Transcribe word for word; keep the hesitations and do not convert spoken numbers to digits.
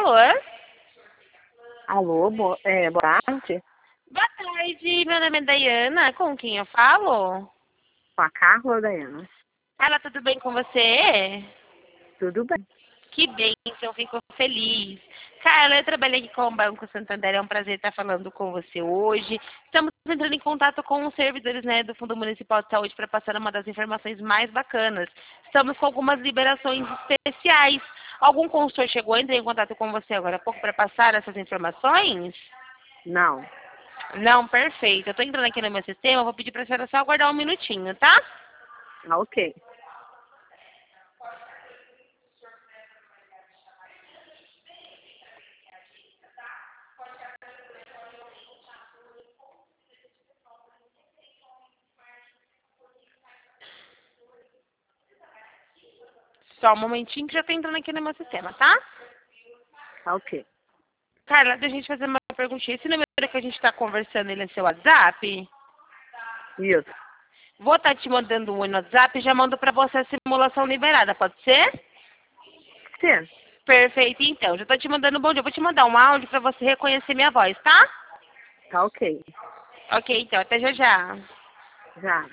Alô? Alô, bo é, boa tarde. Boa tarde, meu nome é Dayana. Com quem eu falo? Com a Carla, Dayana. Ela, tudo bem com você? Tudo bem. Que bem, eu fico feliz. Carla, eu trabalhei aqui com o Banco Santander, é um prazer estar falando com você hoje. Estamos entrando em contato com os servidores, né, do Fundo Municipal de Saúde para passar uma das informações mais bacanas. Estamos com algumas liberações especiais. Algum consultor chegou a entrar em contato com você agora há pouco para passar essas informações? Não. Não, perfeito. Eu estou entrando aqui no meu sistema, vou pedir para a senhora só aguardar um minutinho, tá? Ah, ok. Só um momentinho que já estou entrando aqui no meu sistema, tá? Ah, ok. Carla, deixa a gente fazer uma perguntinha. Esse número que a gente está conversando, ele é seu WhatsApp? Isso. Vou estar te mandando um oi no WhatsApp e já mando para você a simulação liberada, pode ser? Sim. Perfeito, então. Já estou te mandando um bom dia. Eu vou te mandar um áudio para você reconhecer minha voz, tá? Tá ok. Ok, então. Até já já. Já.